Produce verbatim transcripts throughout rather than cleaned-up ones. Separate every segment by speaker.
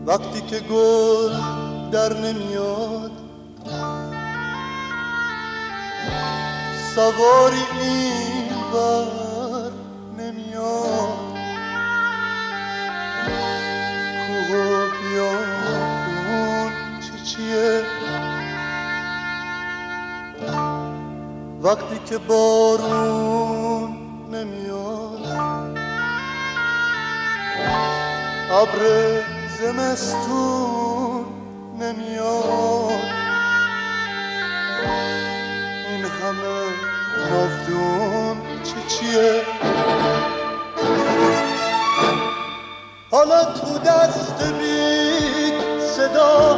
Speaker 1: وقتی که گل در نمیاد سواری این بر نمیاد کوه و بیابون چه چیه وقتی که بارون نمیاد ابر زمستون نمیاد این همه ناودون چه چیه حالا تو دست بید صدا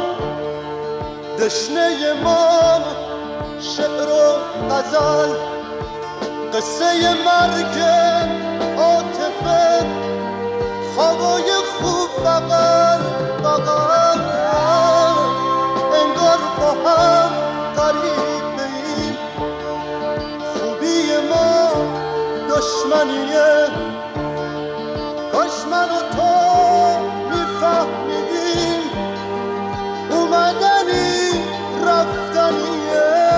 Speaker 1: دشنه ما شعر و غزل قصه مرگ عاطفه خوابای خوب بغل بغل انگار با هم قریبیم خوبی ما دشمنیه کاش من و تو میفهمیدیم اومدنی رفتنیه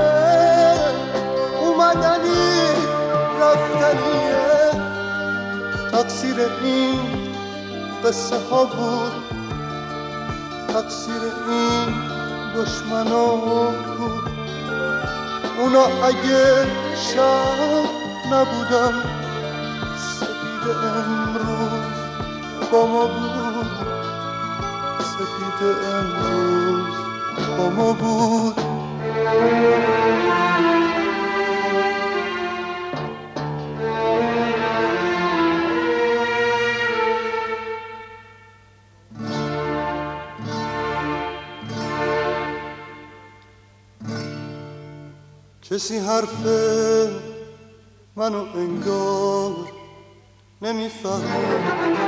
Speaker 1: اومدنی رفتنیه تقصیر این قصه ها بود تقصیر این دشمنا بود اونا اگه شب نبودن سپید امروز با ما بود سپید امروز با ما بود کسی حرف منو انگار نمیفهمه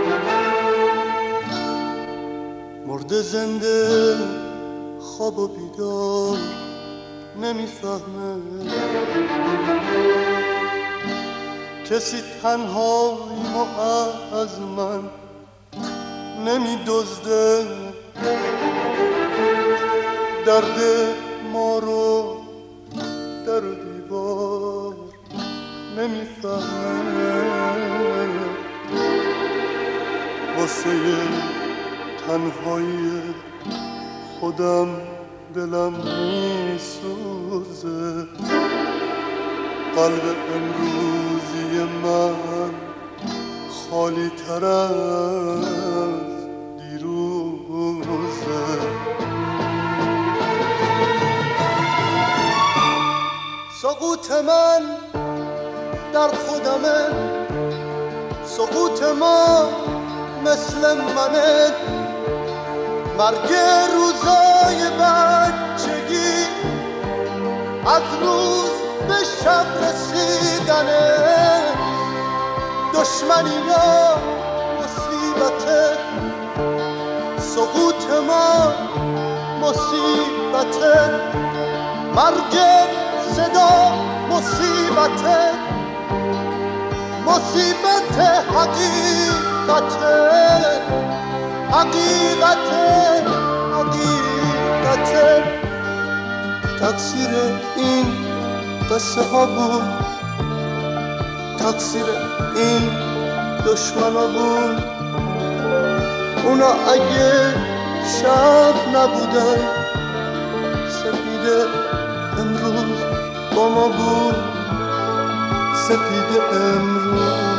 Speaker 1: مرده زنده خواب و بیدار نمیفهمه کسی تنهاییمو از من نمیدزده درد ما رو در و دیوار نمیفهمه واسه تنهایی خودم دلم میسوزه قلب امروزی من خالی تر از دیروزه سقوط من در خودمه سقوط ما مثل منه مرگ روزای بچگی از روز به شب رسیدنه دشمنی یا مصیبته سقوط ما مصیبته مرگ صدا مصیبته مصیبت حقیقته حقیقته حقیقته تقصیر این قصه ها بود تقصیر این دشمنا بود اونا اگه شب نبودن سپید امروز با ما بود سپید امروز